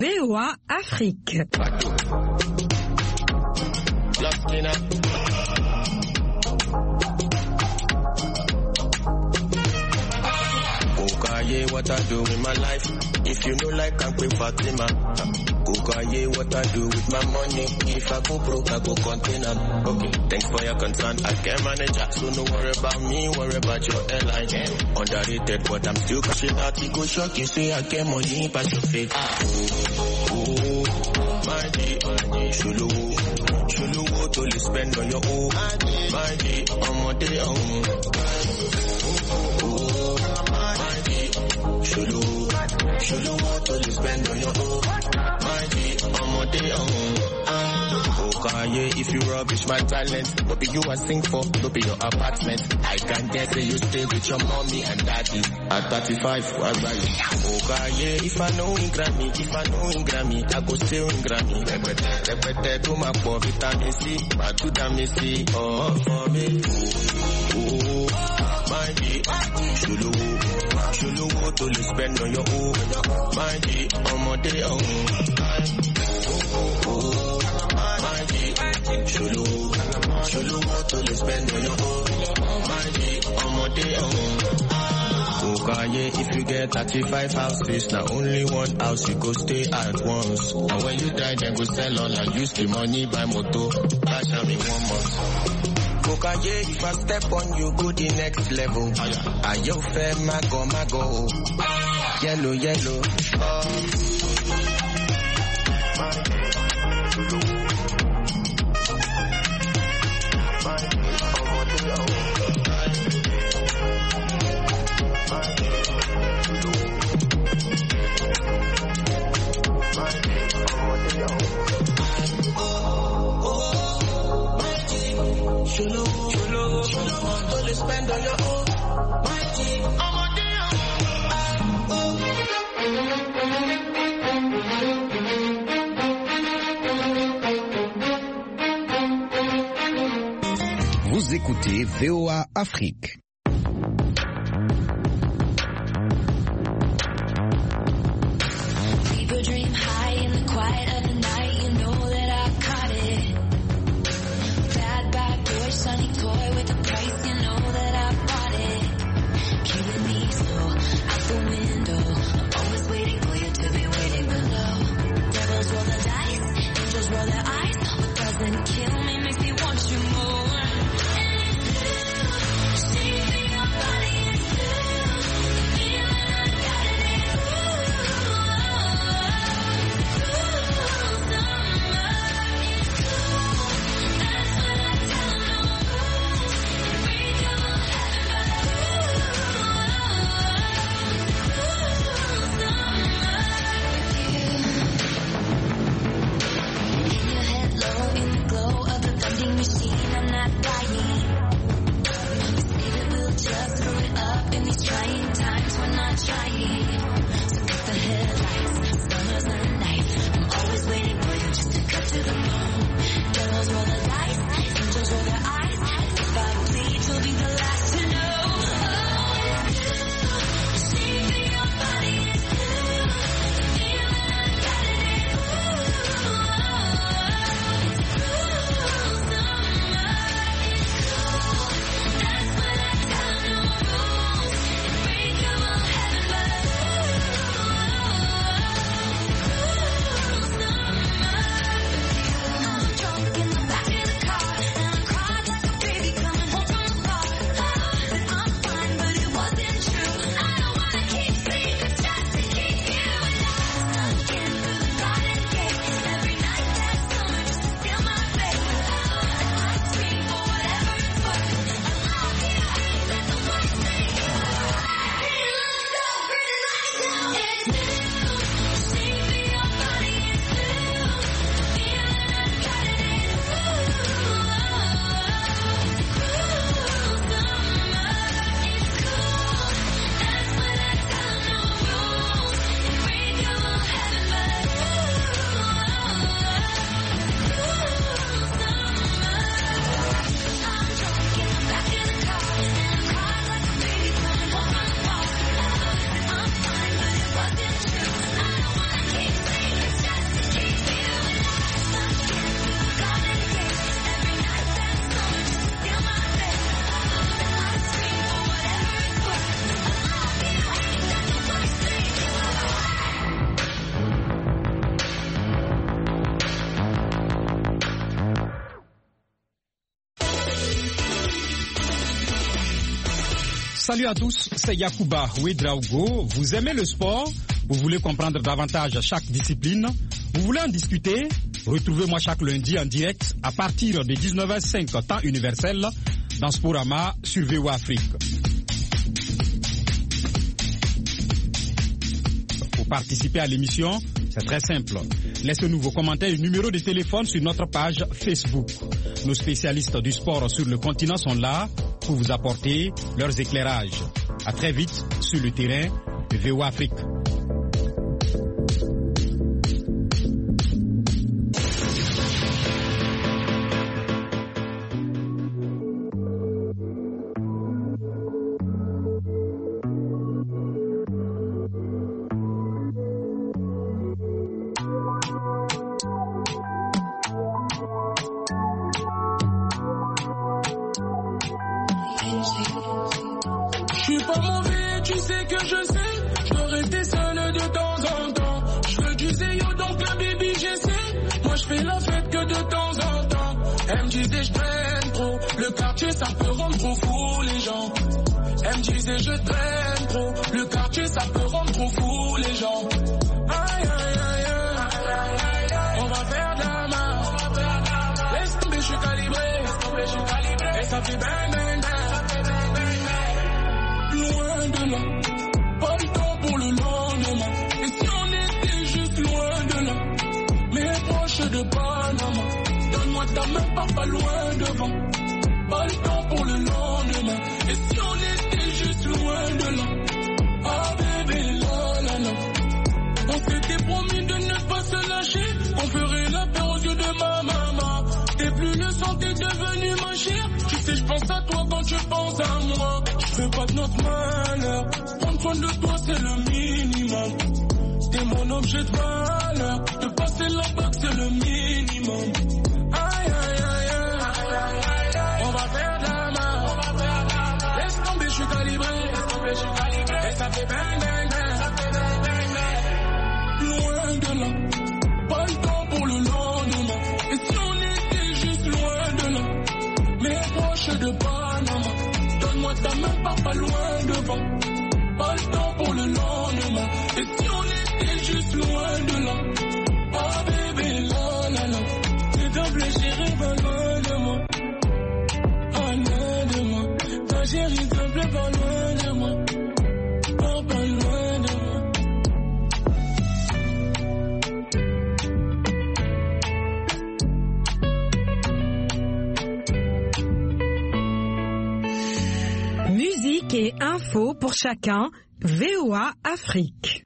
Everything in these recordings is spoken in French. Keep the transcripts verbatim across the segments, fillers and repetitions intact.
V O A Afrique. Kukaye, what I do with my life. If you know like I'm Queen Fatima. Kukaye, what I do with my money. If I go broke, I go contain them. Okay, thanks for your concern. I can manage that, so no worry about me, worry about your airline. Yeah. Underrated, but I'm still cashing out. You go shock, you say I get money, pass your face. Oh, oh, my G, Shulu, Shulu, to spend on your own. My G, I'm on day on. Shulu, Shulu, to spend on your own. My G, I'm on day on. Okay, if you rubbish my talent, no be you I sing for, no be your apartment. I can guess that you stay with your mommy and daddy. At thirty-five, what about you? Okay, if I know in Grammy, if I know in Grammy, I go still in Grammy. Repete, repete, do my poor vitamin C, but do vitamin C, oh, for me. Oh, my G, Shulu, Shulu, to spend on your own. My G, I'm on day on. Oh, my G, Shulu, Shulu, to spend on your own. My G, I'm on day on. Okay, if you get thirty-five houses, now only one house you go stay at once. And when you die, then go sell all and use the money buy motor. Cash out in one month. Kokaye, if I step on you, go the next level. Are you fair, mago, mago? Yellow, yellow. Oh. Shulu, shulu, shulu, don't spend on your own. My G, I'm on day on. Vous écoutez V O A Afrique. People dream high in the quiet of the night. You know that I caught it. Sunny toy with a price, you know that I bought it. Killing me slow, out the window. I'm always waiting for you to be waiting below. Devils roll the dice, angels roll their eyes. What doesn't kill me makes me want you more. And if you see Salut à tous, c'est Yacouba Ouedraogo. Vous aimez le sport? Vous voulez comprendre davantage chaque discipline? Vous voulez en discuter? Retrouvez-moi chaque lundi en direct à partir de dix-neuf heures zéro cinq temps universel dans Sporama sur V O A Afrique. Pour participer à l'émission, c'est très simple. Laissez-nous vos commentaires et numéros de téléphone sur notre page Facebook. Nos spécialistes du sport sur le continent sont là pour vous apporter leurs éclairages. À très vite sur le terrain de V O A Afrique. Musique et info pour chacun, V O A Afrique.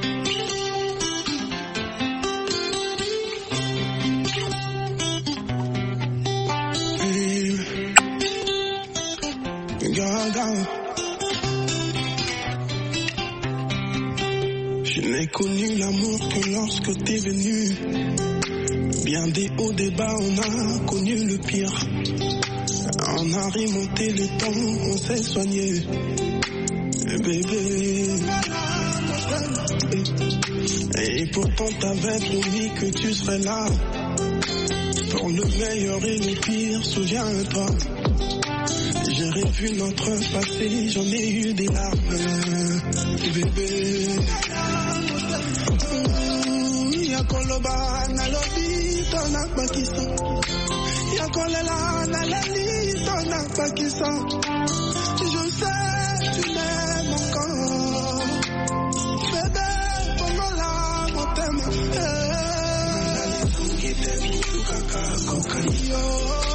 Je n'ai connu l'amour que lorsque t'es venu. Bien des hauts, des bas, on a connu le pire. On a remonté le temps, on s'est soigné. Bébé. Et pourtant t'avais promis que tu serais là. Pour le meilleur et le pire, souviens-toi. J'ai revu notre passé, j'en ai eu des larmes. Bébé. Yakoloba nalobi tona Pakistan. Yakolela nalali tona Pakistan. Je sais tu m'aimes encore. Bébé, pongola mon thème. Yo.